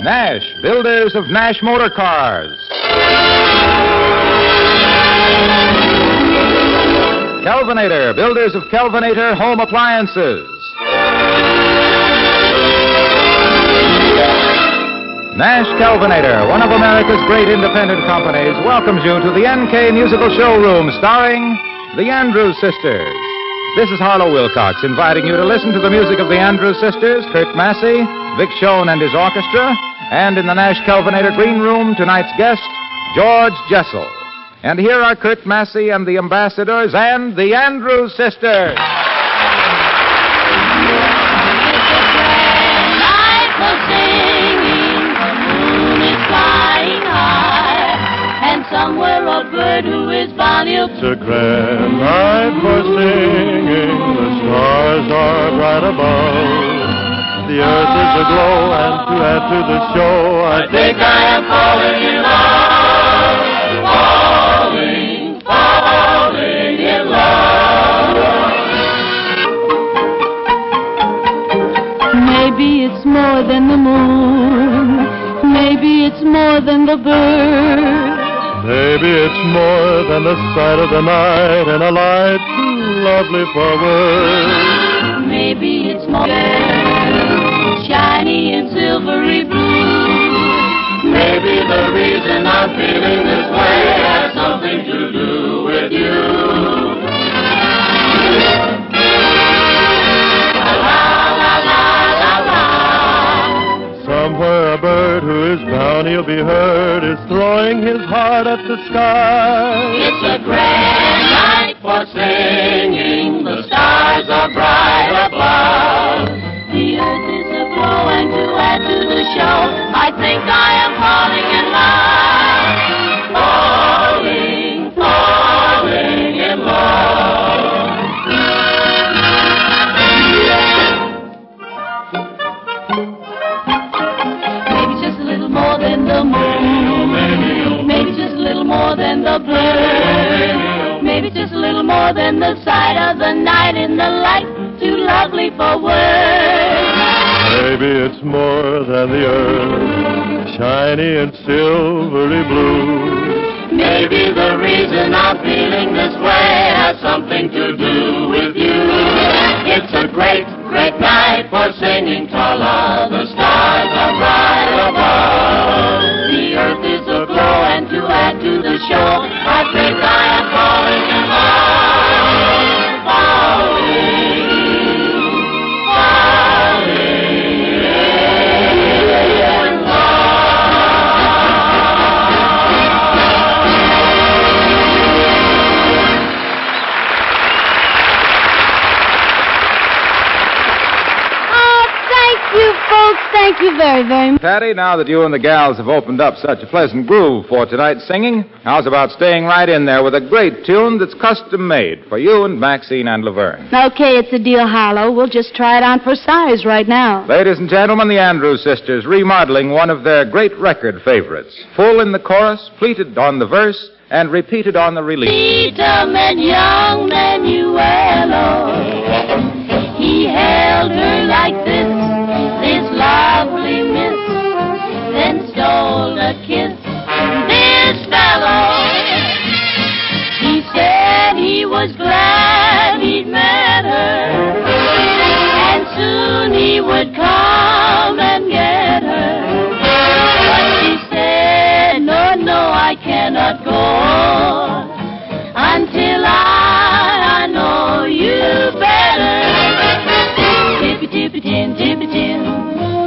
Nash, builders of Nash Motor Cars. Kelvinator, builders of Kelvinator Home Appliances. Nash Kelvinator, one of America's great independent companies, welcomes you to the NK Musical Showroom starring the Andrews Sisters. This is Harlow Wilcox inviting you to listen to the music of the Andrews Sisters, Kurt Massey, Vic Schoen and his orchestra, and in the Nash Kelvinator Green Room, tonight's guest, George Jessel. And here are Kurt Massey and the Ambassadors and the Andrews Sisters. Somewhere a bird who is bounty. It's a grand night for singing. The stars are bright above. The earth is aglow, and to add to the show, I think I am falling in love. Falling in love. Maybe it's more than the moon. Maybe it's more than the bird. Maybe it's more than the sight of the night and a light too lovely for words. Maybe it's more than shiny and silvery blue. Maybe the reason I'm feeling this way has something to do with you. Somewhere a bird who is bound he'll be heard is throwing his heart at the sky. It's a grand night for singing. The stars are bright above. The earth is aglow, and to add to the show, I think I am falling in love. Falling in love. More than the moon, maybe just a little more than the bird, maybe just a little more than the sight of the night in the light, too lovely for words. Maybe it's more than the earth, shiny and silvery blue. Maybe the reason I'm feeling this way has something to do with you. It's a great, great night for singing ta-la. The stars are bright above. The earth is aglow, and to add to the show, I think I am falling in love. Falling in love. Thank you very, very much. Patty, now that you and the gals have opened up such a pleasant groove for tonight's singing, how's about staying right in there with a great tune that's custom-made for you and Maxine and Laverne? Okay, it's a deal, Harlow. We'll just try it on for size right now. Ladies and gentlemen, the Andrews Sisters remodeling one of their great record favorites. Full in the chorus, pleated on the verse, and repeated on the release. Freedom and young Manuelo, he held her like this lovely miss, then stole a kiss. This fellow, he said he was glad he'd met her, and soon he would come and get her. But she said, no, I cannot go until I know you better. Tippy-tippy-tin, tippy-tin.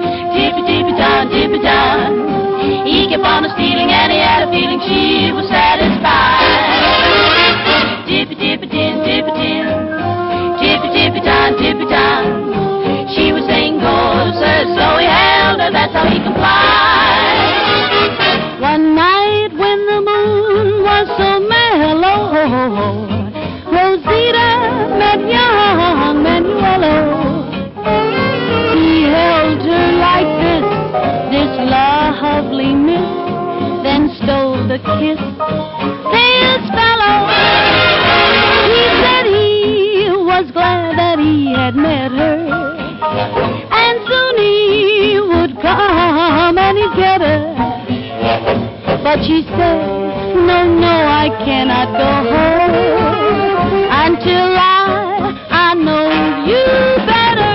Tippy-down. He kept on stealing, and he had a feeling she was satisfied. Tippy-tippy-tin, tippy-tin. Tippy-tippy-down, tippy-down. She was saying go, sir, so he held her, that's how he complied. One night when the moon was so mellow, Rosita met young Manuelo. He held her like this lovely miss, then stole the kiss. This fellow, he said he was glad that he had met her, and soon he would come and he'd but she said, no, I cannot go home until I know you better.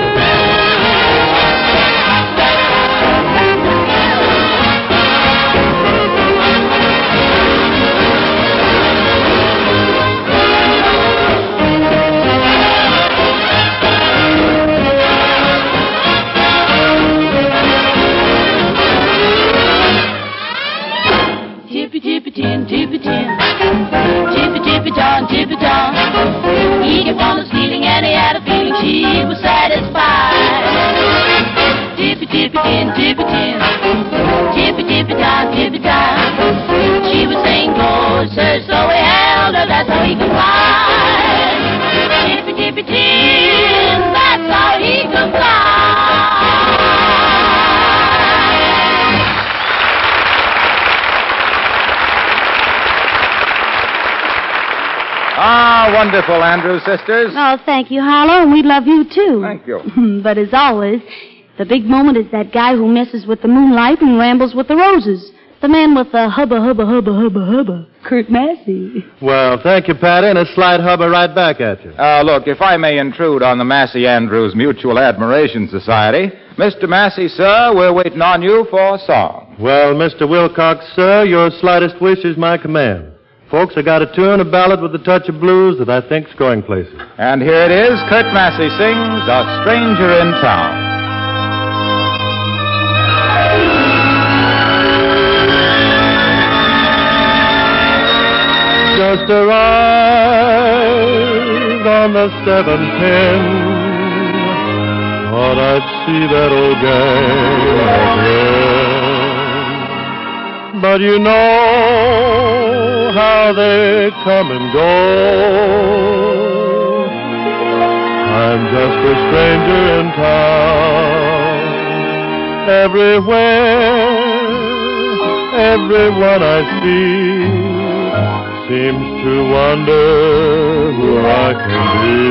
Tippy-tin, tippy-tin, tippy-tippy-John, tippy-John. He kept on stealing and he had a feeling she was satisfied. Tippy-tippy-tin, tippy-tin, tippy-tippy-John, tippy-John. She was saying, go, sir, so he held her, that's how he could fly. Tippy-tippy-tin, that's how he could fly. Ah, wonderful, Andrews sisters. Oh, thank you, Harlow, and we love you, too. Thank you. But as always, the big moment is that guy who messes with the moonlight and rambles with the roses. The man with the hubba, hubba, hubba, hubba, hubba. Kurt Massey. Well, thank you, Patty, and a slight hubba right back at you. Look, if I may intrude on the Massey Andrews Mutual Admiration Society, Mr. Massey, sir, we're waiting on you for a song. Well, Mr. Wilcox, sir, your slightest wish is my command. Folks, I got a tune, a ballad with a touch of blues that I think's going places. And here it is. Kurt Massey sings A Stranger in Town. Just arrived on the 7:10. Thought I'd see that old gang again. But you know how they come and go. I'm just a stranger in town. Everywhere, everyone I see seems to wonder who I can be.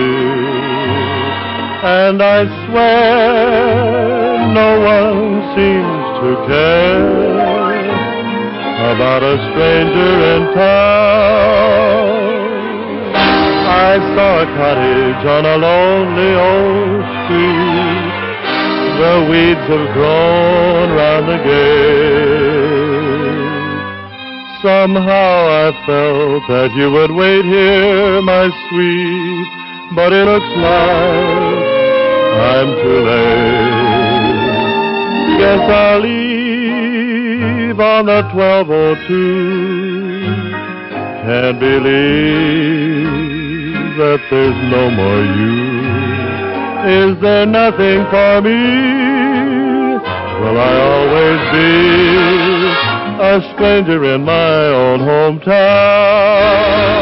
And I swear no one seems to care about a stranger in town. I saw a cottage on a lonely old street. The weeds have grown round the gate. Somehow I felt that you would wait here, my sweet, but it looks like I'm too late. Guess I'll leave on the 12:02. Can't believe that there's no more you. Is there nothing for me? Will I always be a stranger in my own hometown?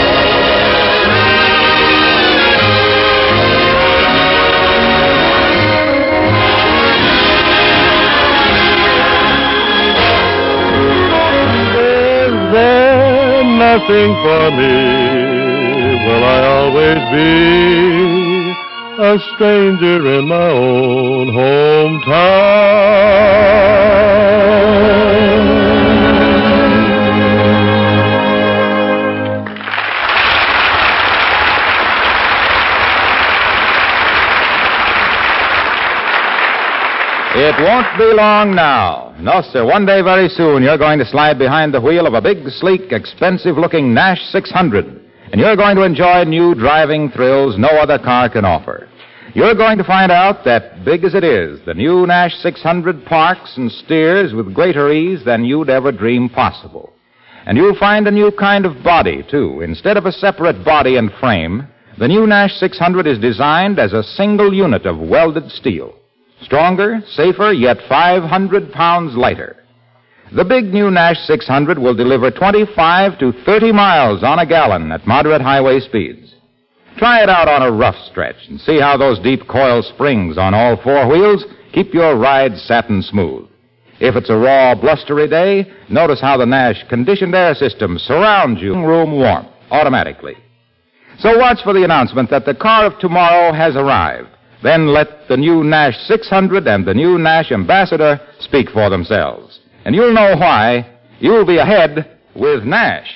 Nothing for me. Will I always be a stranger in my own hometown? It won't be long now. No, sir. One day very soon, you're going to slide behind the wheel of a big, sleek, expensive-looking Nash 600. And you're going to enjoy new driving thrills no other car can offer. You're going to find out that, big as it is, the new Nash 600 parks and steers with greater ease than you'd ever dream possible. And you'll find a new kind of body, too. Instead of a separate body and frame, the new Nash 600 is designed as a single unit of welded steel. Stronger, safer, yet 500 pounds lighter. The big new Nash 600 will deliver 25 to 30 miles on a gallon at moderate highway speeds. Try it out on a rough stretch and see how those deep coil springs on all four wheels keep your ride satin smooth. If it's a raw, blustery day, notice how the Nash conditioned air system surrounds you room warmth automatically. So watch for the announcement that the car of tomorrow has arrived. Then let the new Nash 600 and the new Nash Ambassador speak for themselves. And you'll know why you'll be ahead with Nash.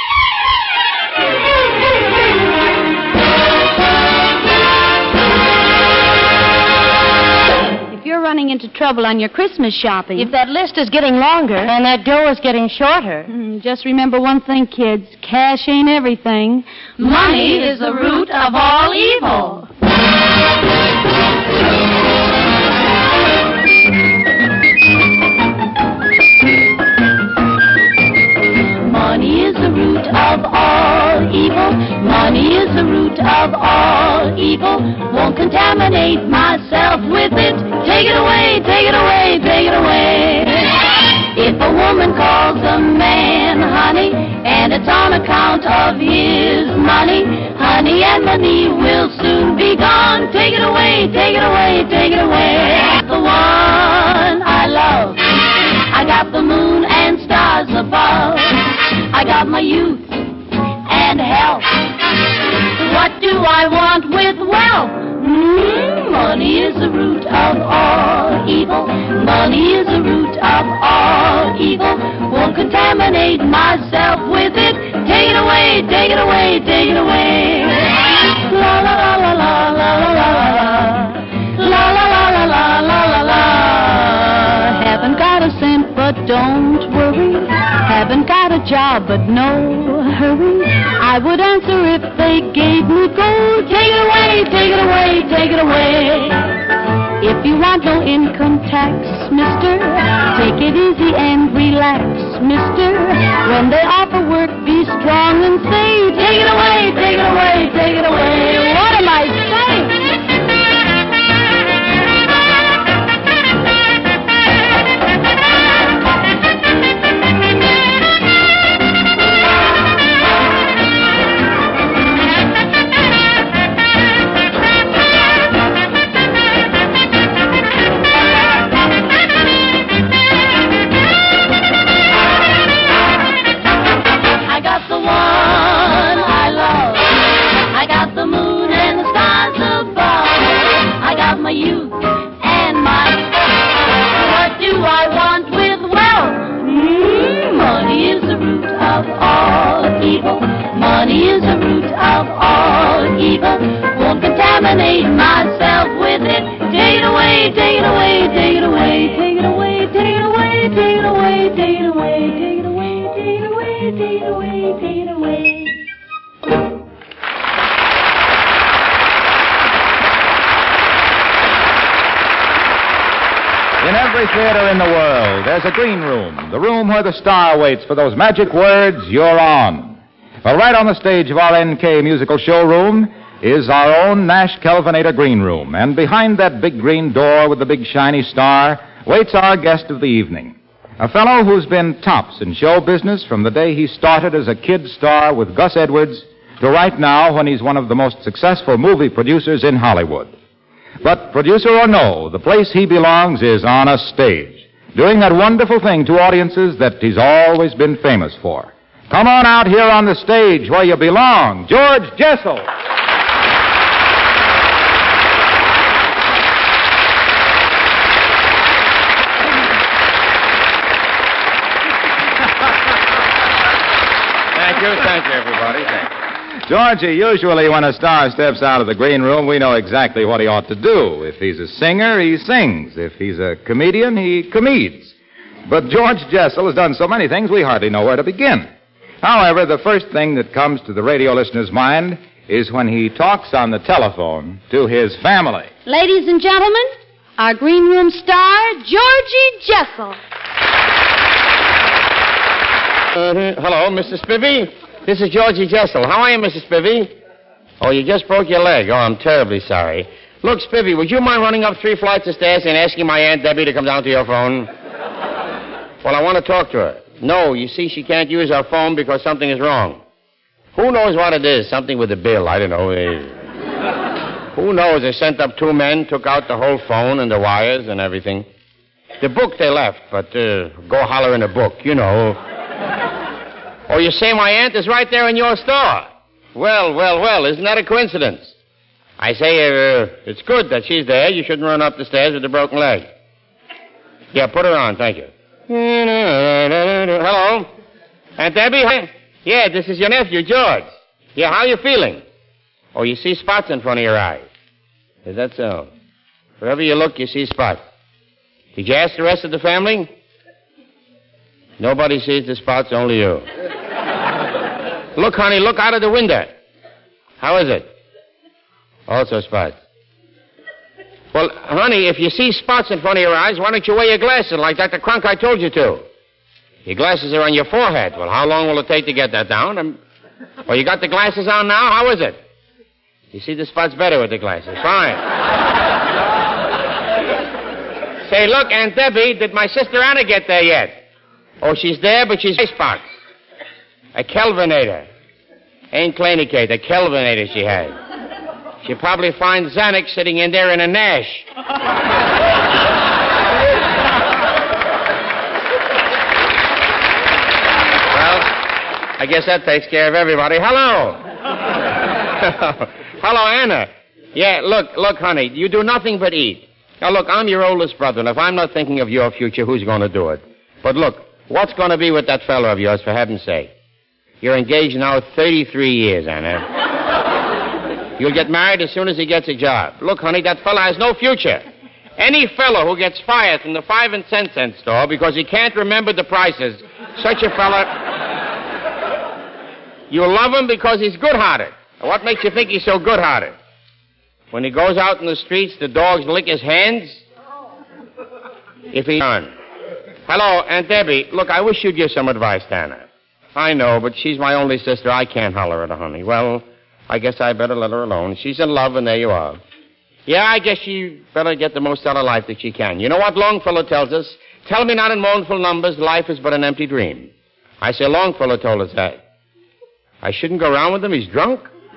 If you're running into trouble on your Christmas shopping... If that list is getting longer and that dough is getting shorter... Just remember one thing, kids. Cash ain't everything. Money is the root of all evil. Money is the root of all evil. Money is the root of all evil. Won't contaminate myself with it. Take it away, take it away, take it away. If a woman calls a man honey, and it's on account of his money, honey and money will soon be gone. Take it away, take it away, take it away. The one I love, I got the moon and stars above. I got my youth and health. What do I want with wealth? Money is the root of all evil. Money is the root of all evil. Won't contaminate myself with it. Take it away, take it away, take it away. La la la la la la la la. La la la la la la la la. Haven't got a cent, but don't worry. Haven't got a job, but no hurry. I would answer if they gave me gold. Take it away, take it away, take it away. If you want no income tax, mister, take it easy and relax, mister. When they offer work, be strong and say, take it away, take it away, take it away. What am I saying? Money is the root of all evil. Won't contaminate myself with it. Take it away, take it away, take it away, take it away, take it away, take it away, take it away, take it away, take it away, take it away, take it away. In every theater in the world, there's a green room, the room where the star waits for those magic words, "You're on." Well, right on the stage of our NK musical showroom is our own Nash Kelvinator green room. And behind that big green door with the big shiny star waits our guest of the evening. A fellow who's been tops in show business from the day he started as a kid star with Gus Edwards to right now when he's one of the most successful movie producers in Hollywood. But producer or no, the place he belongs is on a stage, doing that wonderful thing to audiences that he's always been famous for. Come on out here on the stage where you belong, George Jessel. Thank you, everybody. Thank you. Georgie, usually when a star steps out of the green room, we know exactly what he ought to do. If he's a singer, he sings. If he's a comedian, he comedies. But George Jessel has done so many things, we hardly know where to begin. However, the first thing that comes to the radio listener's mind is when he talks on the telephone to his family. Ladies and gentlemen, our green room star, Georgie Jessel. Hello, Mr. Spivey. This is Georgie Jessel. How are you, Mrs. Spivey? Oh, you just broke your leg. Oh, I'm terribly sorry. Look, Spivey, would you mind running up 3 flights of stairs and asking my Aunt Debbie to come down to your phone? Well, I want to talk to her. No, you see, she can't use her phone because something is wrong. Who knows what it is? Something with the bill. I don't know. Who knows? They sent up 2 men, took out the whole phone and the wires and everything. The book they left, but go holler in a book, you know. Oh, you say my aunt is right there in your store? Well, isn't that a coincidence? I say, it's good that she's there. You shouldn't run up the stairs with a broken leg. Yeah, put her on, thank you. Hello? Aunt Debbie? Yeah, this is your nephew, George. Yeah, how you feeling? Oh, you see spots in front of your eyes. Is that so? Wherever you look, you see spots. Did you ask the rest of the family? Nobody sees the spots, only you. Look, honey, look out of the window. How is it? Also spots. Well, honey, if you see spots in front of your eyes, why don't you wear your glasses like Dr. Cronkite told you to? Your glasses are on your forehead. Well, how long will it take to get that down? Well, you got the glasses on now? How is it? You see the spots better with the glasses. Fine. Say, look, Aunt Debbie, did my sister Anna get there yet? Oh, she's there, but she's spots. A Kelvinator. Ain't Clanicate, a Kelvinator she has. She'll probably find Xanax sitting in there in a Nash. Well, I guess that takes care of everybody. Hello. Hello, Anna. Yeah, look, honey, you do nothing but eat. Now, look, I'm your oldest brother, and if I'm not thinking of your future, who's going to do it? But look, what's going to be with that fellow of yours, for heaven's sake? You're engaged now 33 years, Anna. You'll get married as soon as he gets a job. Look, honey, that fella has no future. Any fellow who gets fired from the 5 and 10 cent store because he can't remember the prices, such a fella, you love him because he's good-hearted. What makes you think he's so good-hearted? When he goes out in the streets, the dogs lick his hands. If he's done. Hello, Aunt Debbie. Look, I wish you'd give some advice to Anna. I know, but she's my only sister. I can't holler at her, honey. Well, I guess I better let her alone. She's in love, and there you are. Yeah, I guess she better get the most out of life that she can. You know what Longfellow tells us? Tell me not in mournful numbers, life is but an empty dream. I say Longfellow told us that. I shouldn't go around with him, he's drunk?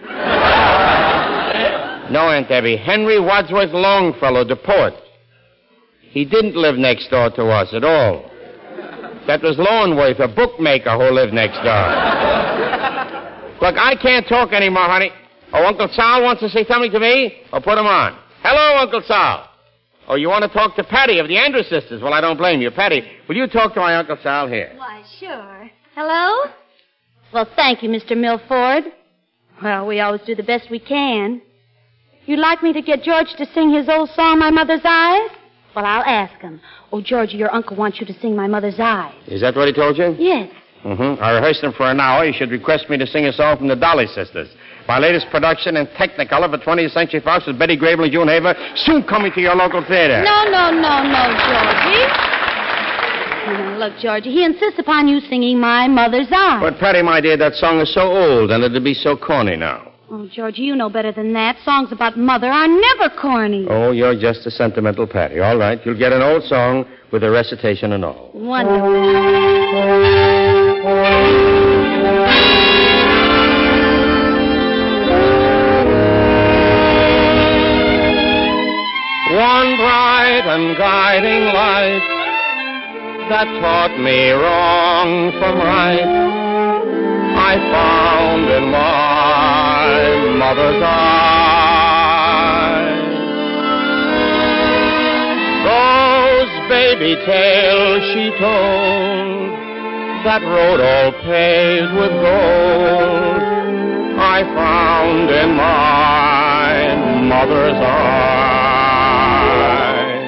No, Aunt Debbie. Henry Wadsworth Longfellow, the poet. He didn't live next door to us at all. That was Lowenworth, a bookmaker who lived next door. Look, I can't talk anymore, honey. Oh, Uncle Sal wants to say something to me? Oh, put him on. Hello, Uncle Sal. Oh, you want to talk to Patty of the Andrews sisters? Well, I don't blame you. Patty, will you talk to my Uncle Sal here? Why, sure. Hello? Well, thank you, Mr. Milford. Well, we always do the best we can. You'd like me to get George to sing his old song, My Mother's Eyes? Well, I'll ask him. Oh, Georgie, your uncle wants you to sing My Mother's Eyes. Is that what he told you? Yes. Mm-hmm. I rehearsed him for an hour. He should request me to sing a song from the Dolly Sisters. My latest production in Technicolor for 20th Century Fox with Betty Grable and June Haver, soon coming to your local theater. No, Georgie. Look, Georgie, he insists upon you singing My Mother's Eyes. But, Patty, my dear, that song is so old, and it'll be so corny now. Oh, Georgie, you know better than that. Songs about mother are never corny. Oh, you're just a sentimental Patty. All right, you'll get an old song with a recitation and all. Wonderful. One bright and guiding light that taught me wrong from right, I found in my mother's eyes. Those baby tales she told, that road all paved with gold, I found in my mother's eyes.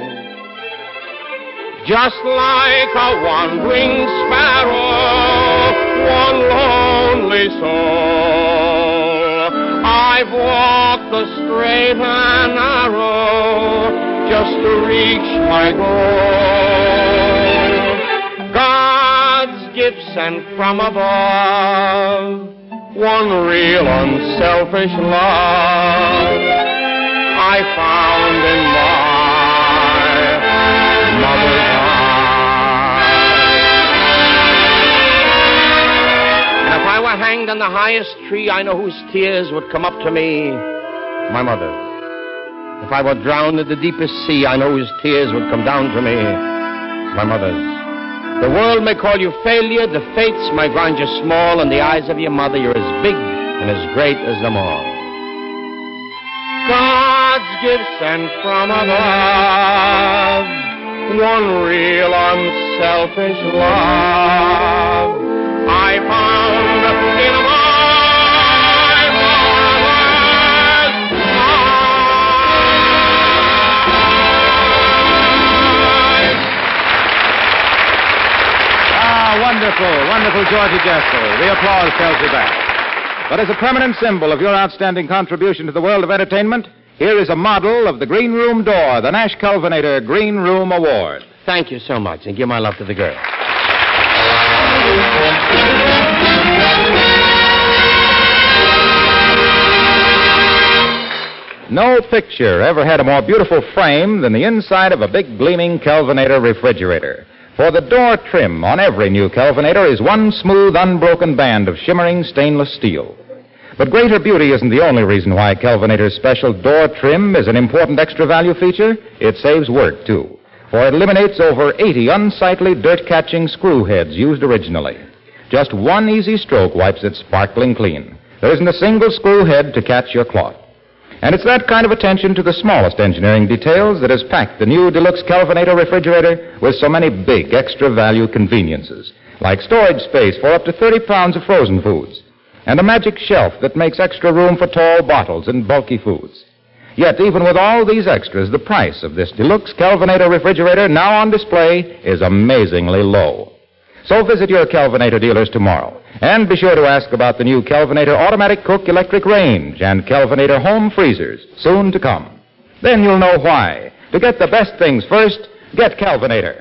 Just like a wandering sparrow, one lonely soul, I've walked the straight and narrow just to reach my goal. God's gift sent from above, one real unselfish love I found in my mother's eyes. And if I were hanged on the highest tree, I know whose tears would come up to me, my mother. If I were drowned in the deepest sea, I know whose tears would come down to me, my mother's. The world may call you failure, the fates might find you small, in the eyes of your mother you're as big and as great as them all. God's gift sent from above, one real unselfish unselfish love I found in my mother's eyes. Ah, wonderful, wonderful Georgie Jessel. The applause tells you that. But as a permanent symbol of your outstanding contribution to the world of entertainment, here is a model of the Green Room door, the Nash Kelvinator Green Room Award. Thank you so much, and give my love to the girl. No picture ever had a more beautiful frame than the inside of a big gleaming Kelvinator refrigerator. For the door trim on every new Kelvinator is one smooth, unbroken band of shimmering stainless steel. But greater beauty isn't the only reason why Kelvinator's special door trim is an important extra value feature. It saves work, too, for it eliminates over 80 unsightly dirt-catching screw heads used originally. Just one easy stroke wipes it sparkling clean. There isn't a single screw head to catch your cloth. And it's that kind of attention to the smallest engineering details that has packed the new Deluxe Kelvinator refrigerator with so many big extra value conveniences, like storage space for up to 30 pounds of frozen foods, and a magic shelf that makes extra room for tall bottles and bulky foods. Yet, even with all these extras, the price of this Deluxe Kelvinator refrigerator now on display is amazingly low. So visit your Kelvinator dealers tomorrow, and be sure to ask about the new Kelvinator Automatic Cook Electric Range and Kelvinator Home Freezers, soon to come. Then you'll know why. To get the best things first, get Kelvinator.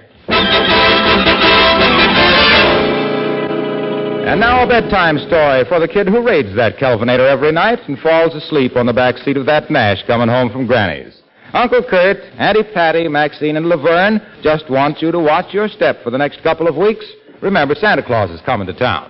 And now a bedtime story for the kid who raids that Kelvinator every night and falls asleep on the back seat of that Nash coming home from Granny's. Uncle Kurt, Auntie Patty, Maxine, and Laverne just want you to watch your step for the next couple of weeks. Remember, Santa Claus is coming to town.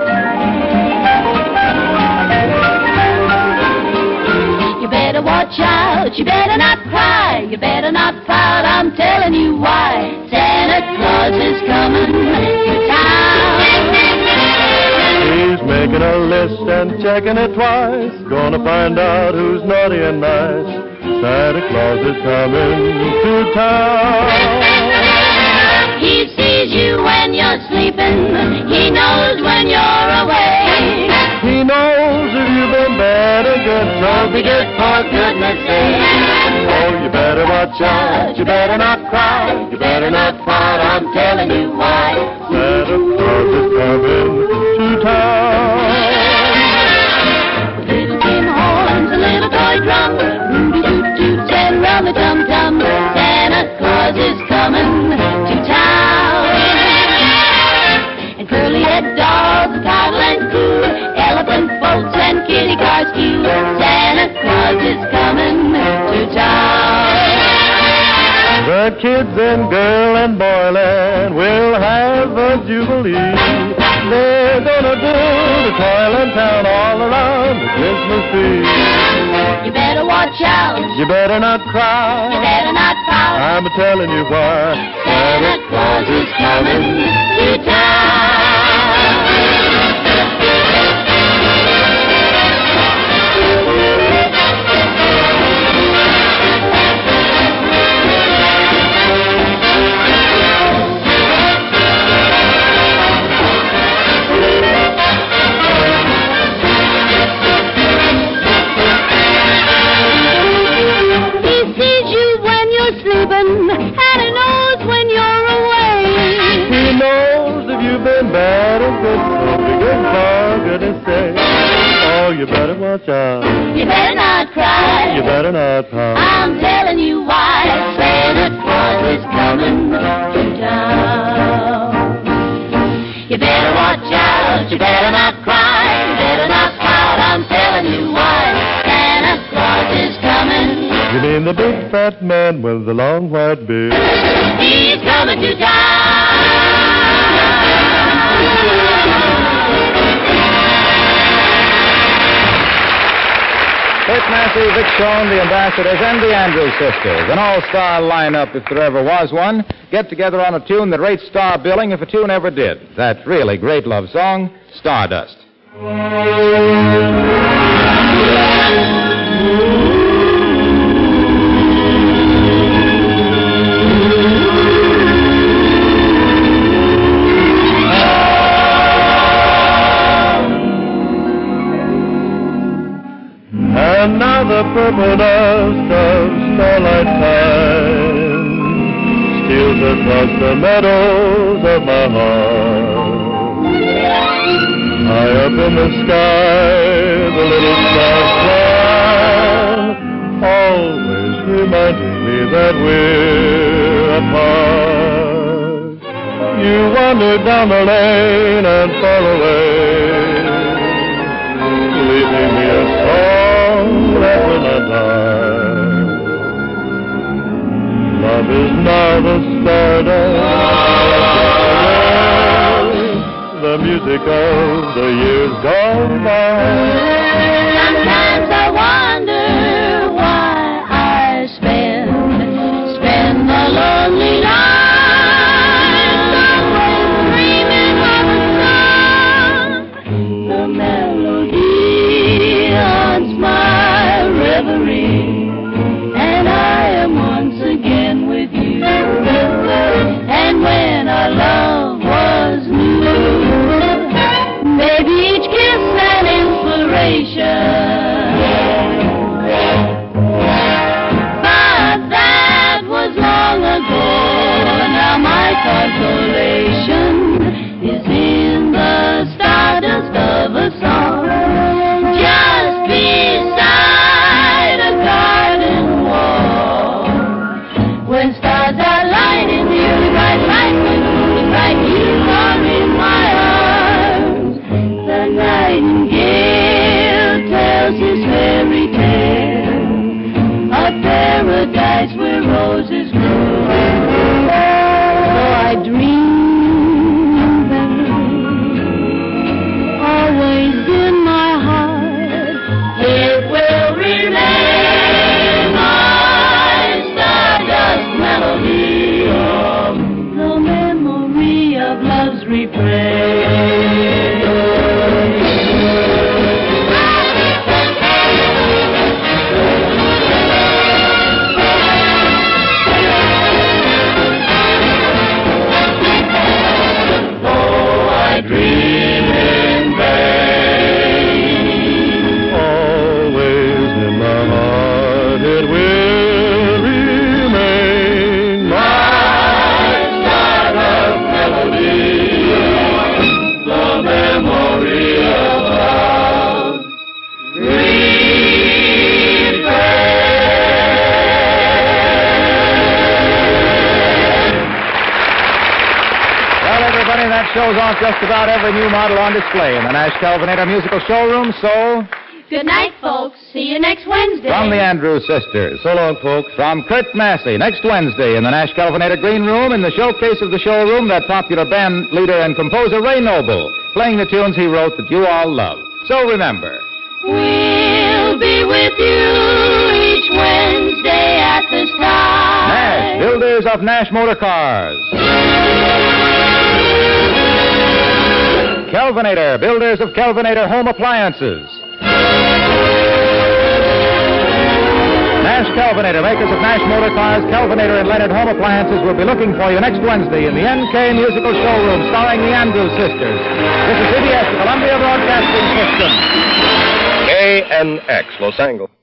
You better watch out, you better not cry, you better not pout, I'm telling you why. Santa Claus is coming to town. He's making a list and checking it twice, gonna find out who's naughty and nice. Santa Claus is coming to town. He sees you when you're sleeping. He knows when you're awake. He knows if you've been bad or good, so be good for goodness sake. Oh, you better watch out, you better not cry, you better not pout, I'm telling you why. Santa Claus is coming to town. Little tin horns, a little toy drum, Rudy-toot-toot and rummy-tum-tum. Santa Claus is coming to town. And curly-head dolls, toddle and coo, elephant boats and kitty cars too. Santa Claus is coming to town. The kids in girl and boyland will have a jubilee. They're gonna build a toilet town all around the Christmas tree. You better watch out. You better not cry. You better not pout. I'm telling you why. Santa Claus is coming to town. You better watch out. You better not cry. You better not pout. I'm telling you why. Santa Claus is coming to town. You better watch out. You better not cry. You better not pout. I'm telling you why. Santa Claus is coming. You mean the big fat man with the long white beard? He's coming to town. Kurt Massey, Vic Stone, the Ambassadors, and the Andrews Sisters, an all-star lineup if there ever was one, get together on a tune that rates star billing if a tune ever did. That really great love song, Stardust. the purple dust of starlight time steals across the meadows of my heart. High up in the sky, the little stars fly, always reminding me that we're apart. You wander down the lane and fall away, leaving me a song that will not die. Love is now the stardust, the music of the years gone by. Sometimes I wonder why I spend the lonely night, always dreaming of a song. The melody haunts my reverie, and I am once again with you. And when our love was new, maybe each kiss an inspiration. But that was long ago. Now my consolation is in the stardust of a song, just beside a garden wall. When stars are lighting the early bright light, when the moon is bright, you are in my arms. The nightingale tells his fairy tale, a paradise where roses grow. So I dream that always in my heart it will remain my stardust melody, the memory of love's refrain. Dream in vain. Always in my heart it will remain my stardust melody, the memory of love. Well, everybody, that shows off just about every new model on display in the Nash Kelvinator Musical Showroom. So, Good night, folks. See you next Wednesday. from the Andrews Sisters. So long, folks. From Kurt Massey, next Wednesday in the Nash Kelvinator Green Room, in the showcase of the showroom, that popular band leader and composer Ray Noble, playing the tunes he wrote that you all love. So remember, We'll be with you each Wednesday at this time. Nash, builders of Nash Motor Cars. Kelvinator, builders of Kelvinator Home Appliances. Nash Kelvinator, makers of Nash Motor Cars, Kelvinator, and Leonard Home Appliances will be looking for you next Wednesday in the NK Musical Showroom starring the Andrews Sisters. This is CBS, the Columbia Broadcasting System. KNX, Los Angeles.